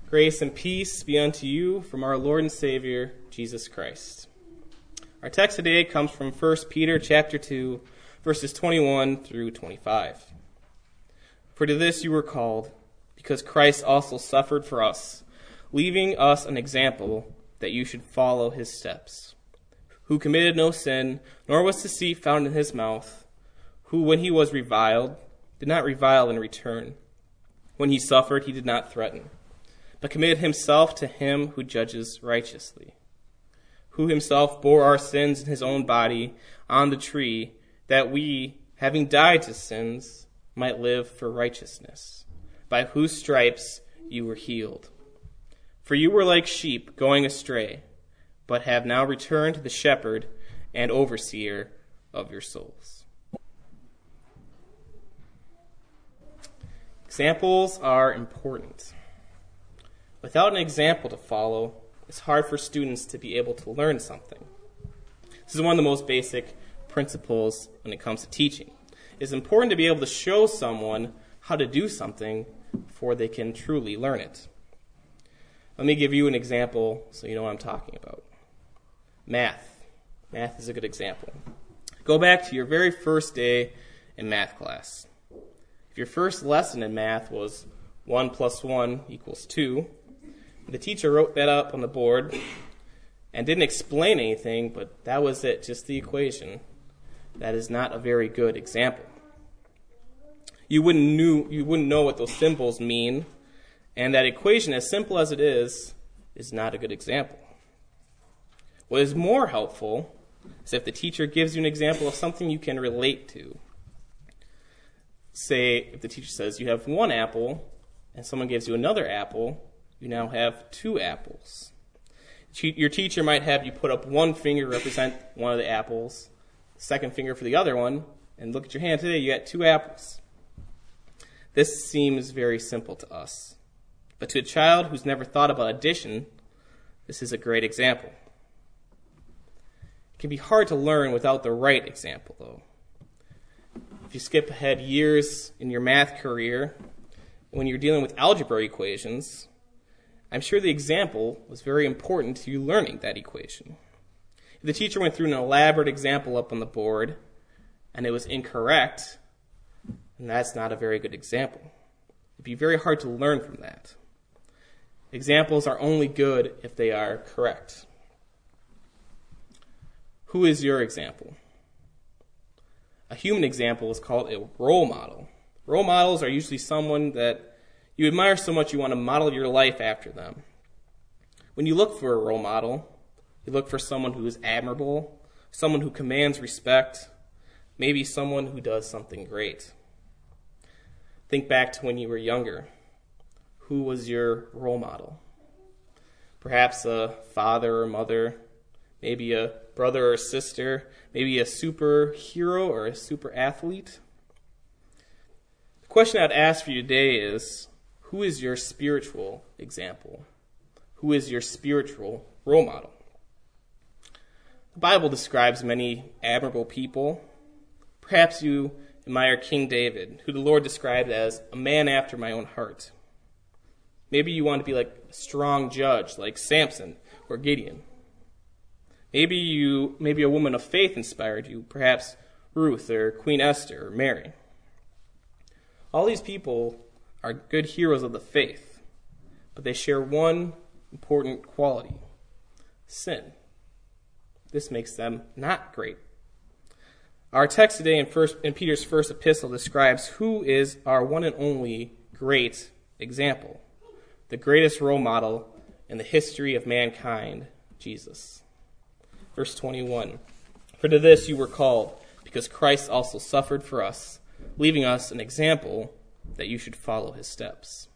Grace and peace be unto you from our Lord and Savior, Jesus Christ. Our text today comes from 1 Peter chapter 2, verses 21 through 25. For to this you were called, because Christ also suffered for us, leaving us an example that you should follow his steps, who committed no sin, nor was deceit found in his mouth, who, when he was reviled, did not revile in return. When he suffered, he did not threaten, but committed himself to him who judges righteously, who himself bore our sins in his own body on the tree, that we, having died to sins, might live for righteousness, by whose stripes you were healed. For you were like sheep going astray, but have now returned to the shepherd and overseer of your souls. Examples are important. Without an example to follow, it's hard for students to be able to learn something. This is one of the most basic principles when it comes to teaching. It's important to be able to show someone how to do something before they can truly learn it. Let me give you an example so you know what I'm talking about. Math. Math is a good example. Go back to your very first day in math class. If your first lesson in math was 1 plus 1 equals 2, the teacher wrote that up on the board and didn't explain anything, but that was it, just the equation. That is not a very good example. You wouldn't know what those symbols mean, and that equation, as simple as it is not a good example. What is more helpful is if the teacher gives you an example of something you can relate to. Say, if the teacher says you have 1 apple, and someone gives you another apple, you now have 2 apples. Your teacher might have you put up 1 finger to represent one of the apples, second finger for the other one, and look at your hand today, you got 2 apples. This seems very simple to us. But to a child who's never thought about addition, this is a great example. It can be hard to learn without the right example, though. If you skip ahead years in your math career, when you're dealing with algebra equations, I'm sure the example was very important to you learning that equation. If the teacher went through an elaborate example up on the board and it was incorrect, then that's not a very good example. It'd be very hard to learn from that. Examples are only good if they are correct. Who is your example? A human example is called a role model. Role models are usually someone that you admire so much you want to model your life after them. When you look for a role model, you look for someone who is admirable, someone who commands respect, maybe someone who does something great. Think back to when you were younger. Who was your role model? Perhaps a father or mother, maybe a brother or sister, maybe a superhero or a super athlete. The question I'd ask for you today is, who is your spiritual example? Who is your spiritual role model? The Bible describes many admirable people. Perhaps you admire King David, who the Lord described as a man after my own heart. Maybe you want to be like a strong judge like Samson or Gideon. Maybe a woman of faith inspired you, perhaps Ruth or Queen Esther or Mary. All these people are good heroes of the faith, but they share one important quality: sin. This makes them not great. Our text today in Peter's first epistle describes who is our one and only great example, the greatest role model in the history of mankind, Jesus. Verse 21, for to this you were called, because Christ also suffered for us, leaving us an example that you should follow his steps.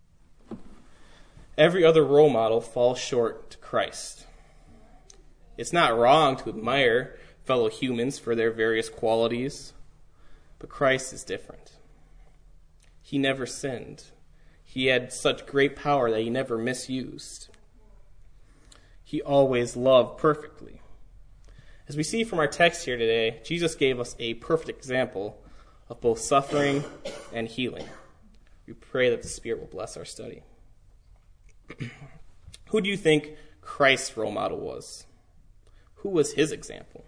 Every other role model falls short to Christ. It's not wrong to admire fellow humans for their various qualities, but Christ is different. He never sinned. He had such great power that he never misused. He always loved perfectly. As we see from our text here today, Jesus gave us a perfect example of both suffering and healing. We pray that the Spirit will bless our study. Who do you think Christ's role model was? Who was his example?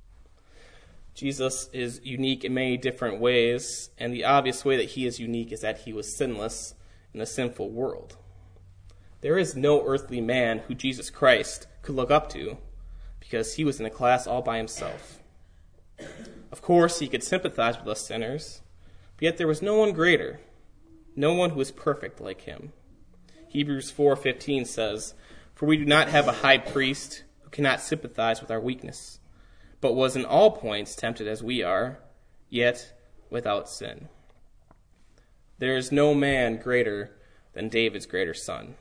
Jesus is unique in many different ways, and the obvious way that he is unique is that he was sinless in a sinful world. There is no earthly man who Jesus Christ could look up to because he was in a class all by himself. Of course, he could sympathize with us sinners, but yet there was no one greater, no one who was perfect like him. Hebrews 4:15 says, "For we do not have a high priest who cannot sympathize with our weakness, but was in all points tempted as we are, yet without sin." There is no man greater than David's greater son.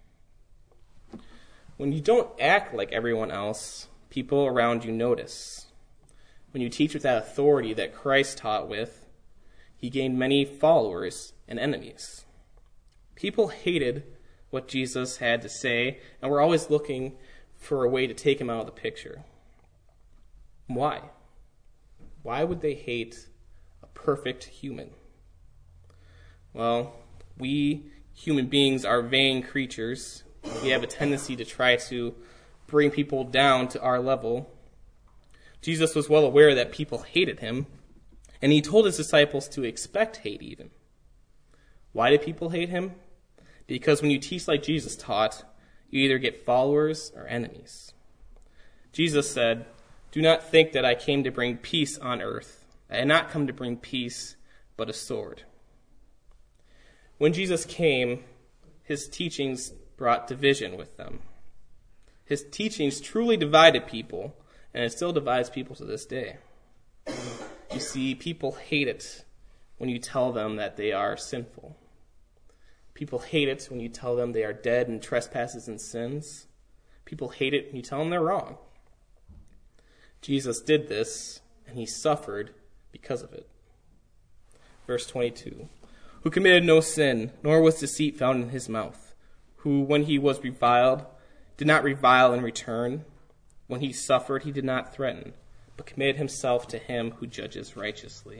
When you don't act like everyone else, people around you notice. When you teach with that authority that Christ taught with, he gained many followers and enemies. People hated what Jesus had to say and were always looking for a way to take him out of the picture. Why? Why would they hate a perfect human? Well, we human beings are vain creatures. We have a tendency to try to bring people down to our level. Jesus was well aware that people hated him, and he told his disciples to expect hate even. Why did people hate him? Because when you teach like Jesus taught, you either get followers or enemies. Jesus said, "Do not think that I came to bring peace on earth. I had not come to bring peace, but a sword." When Jesus came, his teachings brought division with them. His teachings truly divided people, and it still divides people to this day. You see, people hate it when you tell them that they are sinful. People hate it when you tell them they are dead in trespasses and sins. People hate it when you tell them they're wrong. Jesus did this, and he suffered because of it. Verse 22, "Who committed no sin, nor was deceit found in his mouth, who, when he was reviled, did not revile in return. When he suffered, he did not threaten, but committed himself to him who judges righteously."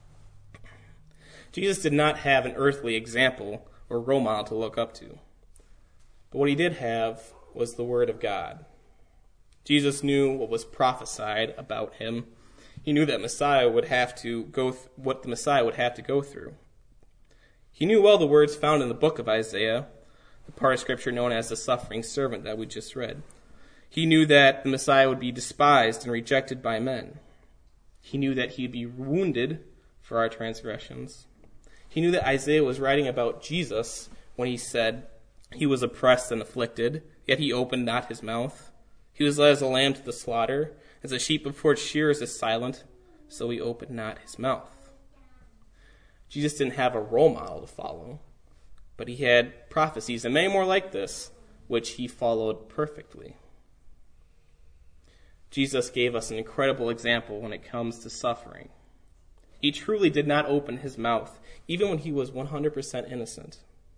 Jesus did not have an earthly example or role model to look up to. But what he did have was the Word of God. Jesus knew what was prophesied about him. He knew that Messiah would have to what the Messiah would have to go through. He knew well the words found in the book of Isaiah, the part of Scripture known as the suffering servant that we just read. He knew that the Messiah would be despised and rejected by men. He knew that he'd be wounded for our transgressions. He knew that Isaiah was writing about Jesus when he said, "He was oppressed and afflicted, yet he opened not his mouth. He was led as a lamb to the slaughter, as a sheep before its shearers is silent, so he opened not his mouth." Jesus didn't have a role model to follow, but he had prophecies, and many more like this, which he followed perfectly. Jesus gave us an incredible example when it comes to suffering. He truly did not open his mouth, even when he was 100% innocent.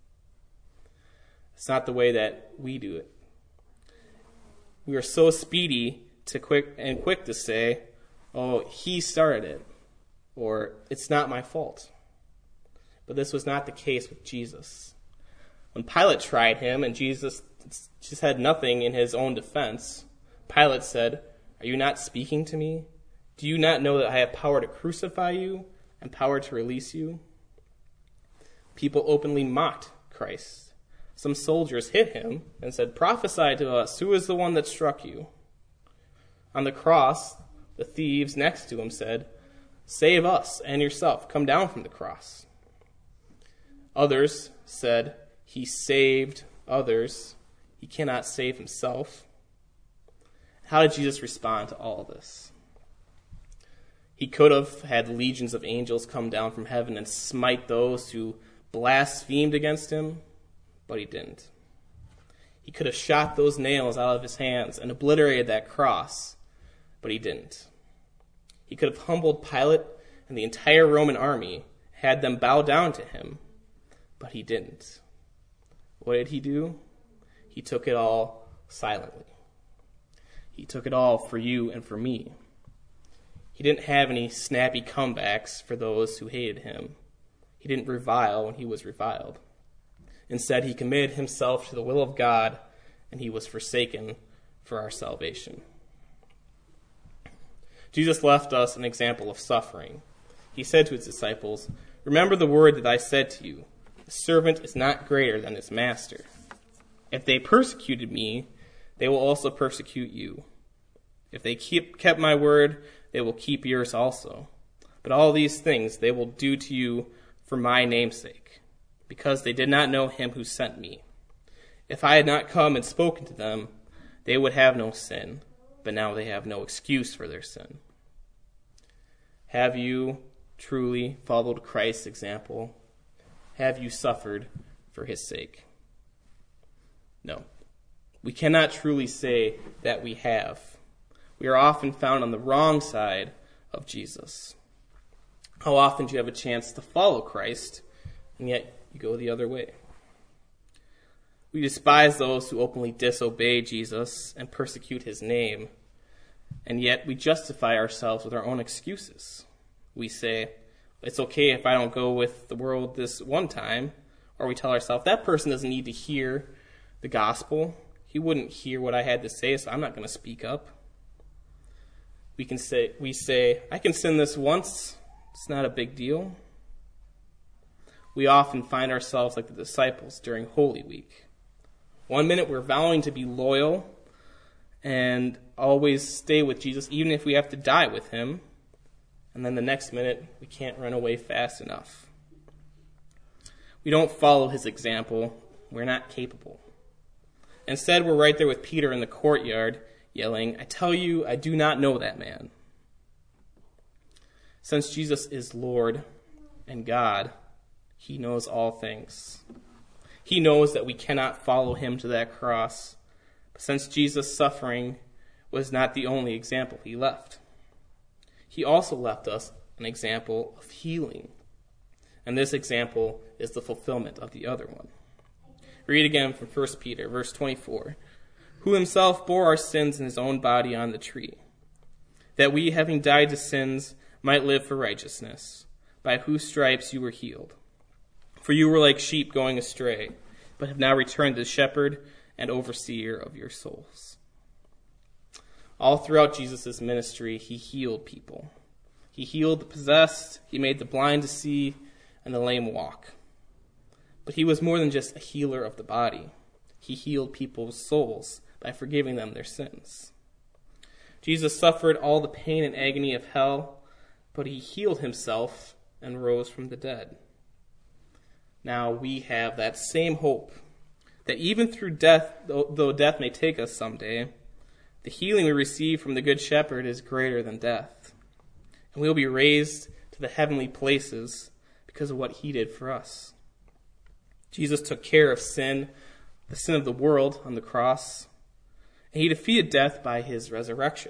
It's not the way that we do it. We are so speedy to quick to say, "Oh, he started it," or "It's not my fault." But this was not the case with Jesus. When Pilate tried him and Jesus just had nothing in his own defense, Pilate said, "Are you not speaking to me? Do you not know that I have power to crucify you and power to release you?" People openly mocked Christ. Some soldiers hit him and said, "Prophesy to us, who is the one that struck you?" On the cross, the thieves next to him said, "Save us and yourself, come down from the cross." Others said, "He saved others, he cannot save himself." How did Jesus respond to all of this? He could have had legions of angels come down from heaven and smite those who blasphemed against him, but he didn't. He could have shot those nails out of his hands and obliterated that cross, but he didn't. He could have humbled Pilate and the entire Roman army, had them bow down to him, but he didn't. What did he do? He took it all silently. He took it all for you and for me. He didn't have any snappy comebacks for those who hated him. He didn't revile when he was reviled. Instead, he committed himself to the will of God, and he was forsaken for our salvation. Jesus left us an example of suffering. He said to his disciples, "Remember the word that I said to you, the servant is not greater than his master. If they persecuted me, they will also persecute you. If they kept my word, they will keep yours also. But all these things they will do to you for my name's sake, because they did not know him who sent me. If I had not come and spoken to them, they would have no sin, but now they have no excuse for their sin." Have you truly followed Christ's example? Have you suffered for his sake? No. We cannot truly say that we have. We are often found on the wrong side of Jesus. How often do you have a chance to follow Christ, and yet you go the other way? We despise those who openly disobey Jesus and persecute his name, and yet we justify ourselves with our own excuses. We say, it's okay if I don't go with the world this one time, or we tell ourselves, that person doesn't need to hear the gospel. He wouldn't hear what I had to say, so I'm not going to speak up. We say, I can sin this once. It's not a big deal. We often find ourselves like the disciples during Holy Week. One minute we're vowing to be loyal and always stay with Jesus, even if we have to die with him. And then the next minute, we can't run away fast enough. We don't follow his example. We're not capable. Instead, we're right there with Peter in the courtyard, yelling, "I tell you, I do not know that man." Since Jesus is Lord and God, he knows all things. He knows that we cannot follow him to that cross. But since Jesus' suffering was not the only example he left, he also left us an example of healing. And this example is the fulfillment of the other one. Read again from 1 Peter, verse 24. "Who himself bore our sins in his own body on the tree, that we, having died to sins, might live for righteousness, by whose stripes you were healed. For you were like sheep going astray, but have now returned to the shepherd and overseer of your souls." All throughout Jesus' ministry, he healed people. He healed the possessed, he made the blind to see, and the lame walk. But he was more than just a healer of the body. He healed people's souls by forgiving them their sins. Jesus suffered all the pain and agony of hell, but he healed himself and rose from the dead. Now we have that same hope, that even through death, though death may take us someday, the healing we receive from the Good Shepherd is greater than death. And we will be raised to the heavenly places because of what he did for us. Jesus took care of sin, the sin of the world, on the cross, and he defeated death by his resurrection.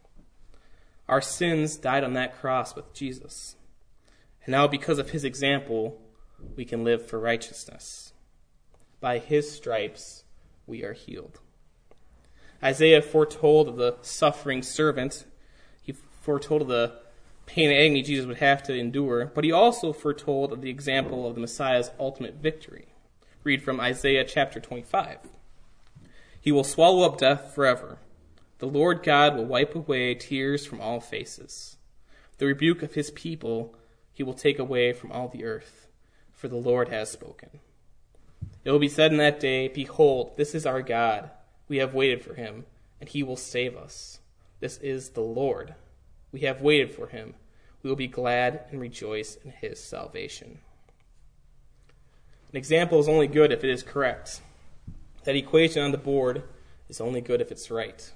Our sins died on that cross with Jesus. And now because of his example, we can live for righteousness. By his stripes, we are healed. Isaiah foretold of the suffering servant. He foretold of the pain and agony Jesus would have to endure, but he also foretold of the example of the Messiah's ultimate victory. Read from Isaiah chapter 25. "He will swallow up death forever. The Lord God will wipe away tears from all faces. The rebuke of his people he will take away from all the earth, for the Lord has spoken. It will be said in that day, 'Behold, this is our God. We have waited for him, and he will save us. This is the Lord. We have waited for him. We will be glad and rejoice in his salvation.'" An example is only good if it is correct. That equation on the board is only good if it's right.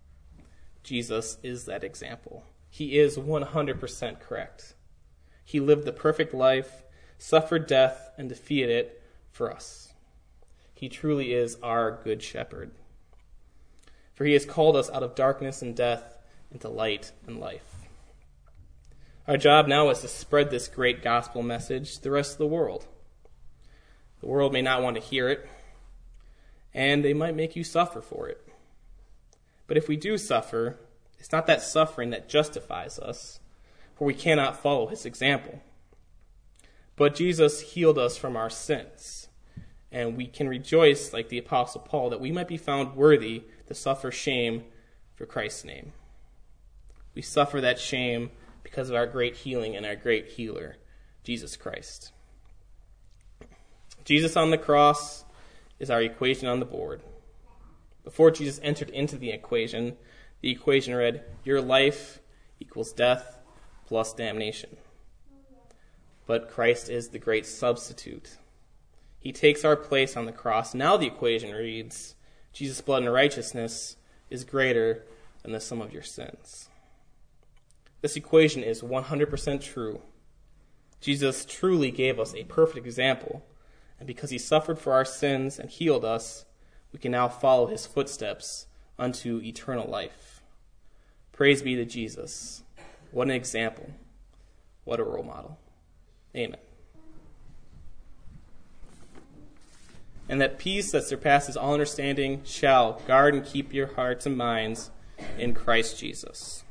Jesus is that example. He is 100% correct. He lived the perfect life, suffered death, and defeated it for us. He truly is our good shepherd. For he has called us out of darkness and death into light and life. Our job now is to spread this great gospel message to the rest of the world. The world may not want to hear it, and they might make you suffer for it. But if we do suffer, it's not that suffering that justifies us, for we cannot follow his example. But Jesus healed us from our sins, And we can rejoice, like the Apostle Paul, that we might be found worthy to suffer shame for Christ's name. We suffer that shame because of our great healing and our great healer, Jesus Christ. Jesus on the cross is our equation on the board. Before Jesus entered into the equation read, your life equals death plus damnation. But Christ is the great substitute. He takes our place on the cross. Now the equation reads, Jesus' blood and righteousness is greater than the sum of your sins. This equation is 100% true. Jesus truly gave us a perfect example, and because he suffered for our sins and healed us, we can now follow his footsteps unto eternal life. Praise be to Jesus. What an example. What a role model. Amen. And that peace that surpasses all understanding shall guard and keep your hearts and minds in Christ Jesus.